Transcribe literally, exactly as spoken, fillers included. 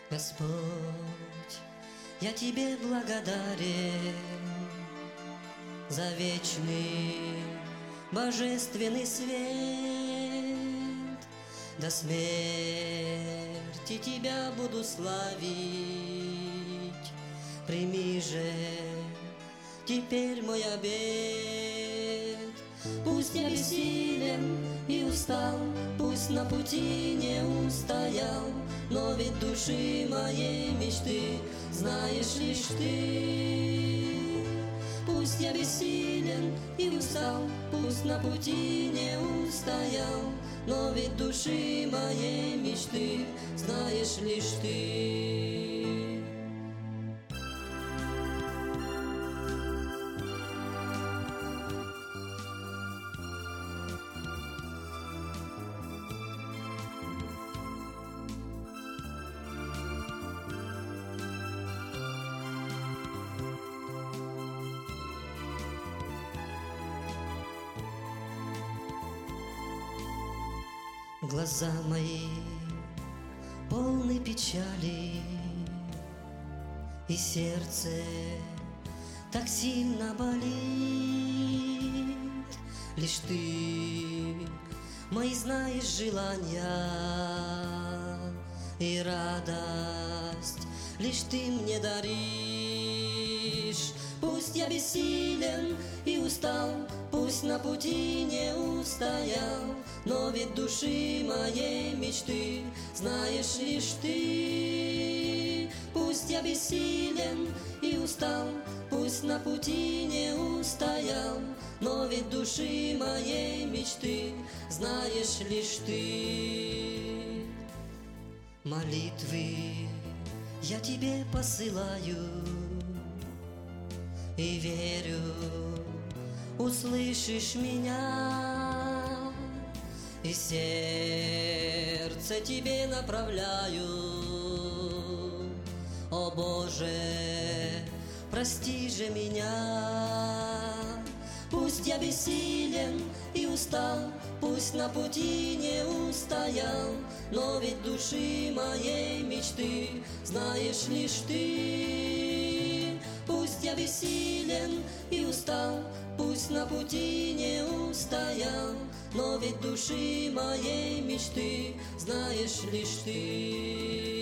Господь, я Тебе благодарен за вечный божественный свет. До смерти Тебя буду славить. Прими же теперь мой обет. Пусть я бессилен и устал, пусть на пути не устоял, но ведь души моей мечты знаешь лишь Ты. Пусть я бессилен и устал, пусть на пути не устоял, но ведь души моей мечты знаешь лишь Ты. Глаза мои полны печали, и сердце так сильно болит. Лишь Ты мои знаешь желания, и радость лишь Ты мне даришь. Пусть я бессилен и устал, пусть на пути не устоял, но ведь души моей мечты знаешь лишь Ты. Пусть я бессилен и устал, пусть на пути не устоял, но ведь души моей мечты знаешь лишь Ты. Молитвы я Тебе посылаю и верю, услышишь меня, и сердце Тебе направляю. О Боже, прости же меня. Пусть я бессилен и устал, пусть на пути не устоял, но ведь души моей мечты знаешь лишь Ты. Пусть я бессилен и устал, пусть на пути не устоял, но ведь души моей мечты знаешь лишь Ты.